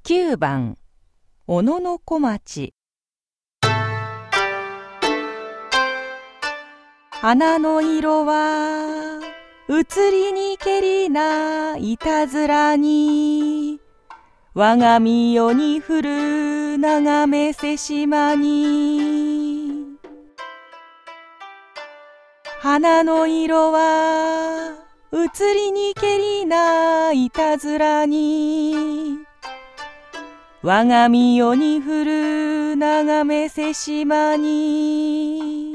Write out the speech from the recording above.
9番小野の小町。花の色は移りにけりないたずらに、我が身世に降る眺めせしまに。花の色は移りにけりないたずらに、我が身世に降る眺めせしまに。